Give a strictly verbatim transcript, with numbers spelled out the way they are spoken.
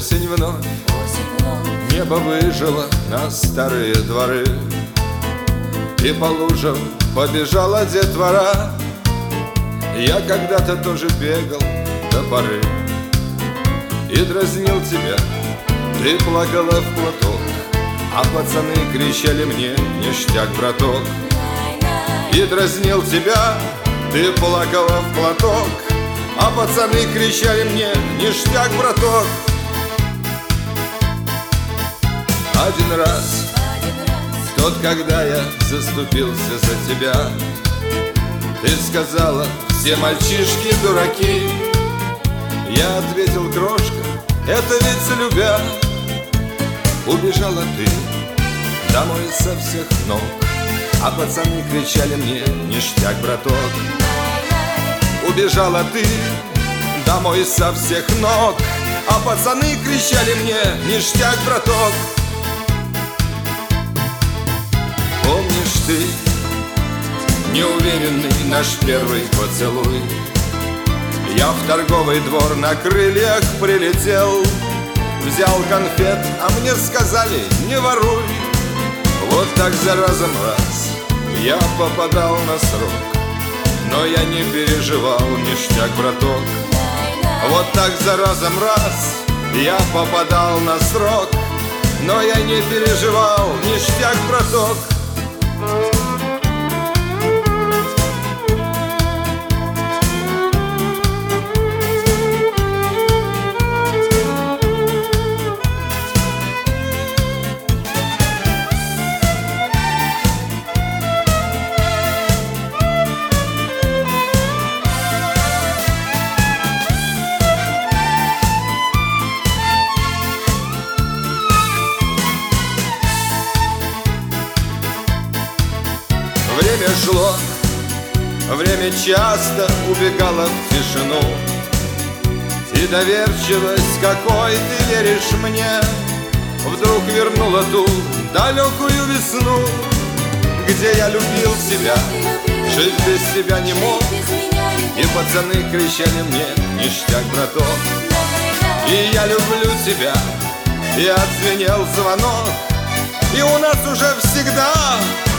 Осень вновь, небо выжило на старые дворы, и по лужам побежала детвора. Я когда-то тоже бегал до поры и дразнил тебя, ты плакала в платок, а пацаны кричали мне: ништяк, браток. И дразнил тебя, ты плакала в платок, а пацаны кричали мне: ништяк, браток. Один раз, тот, когда я заступился за тебя, ты сказала: все мальчишки дураки. Я ответил: крошка, это ведь любя. Убежала ты домой со всех ног, а пацаны кричали мне: ништяк, браток. Убежала ты домой со всех ног, а пацаны кричали мне: ништяк, браток. Помнишь ты неуверенный наш первый поцелуй? Я в торговый двор на крыльях прилетел, взял конфет, а мне сказали: не воруй. Вот так за разом раз я попадал на срок, но я не переживал, ништяк, браток. Вот так за разом раз я попадал на срок, но я не переживал, ништяк, браток. Время шло, время часто убегало в тишину, и доверчивость, какой ты веришь мне, вдруг вернула ту далекую весну, где я любил тебя, жить без тебя не мог, и пацаны кричали мне: ништяк, браток. И я люблю тебя, и отзвенел звонок, и у нас уже всегда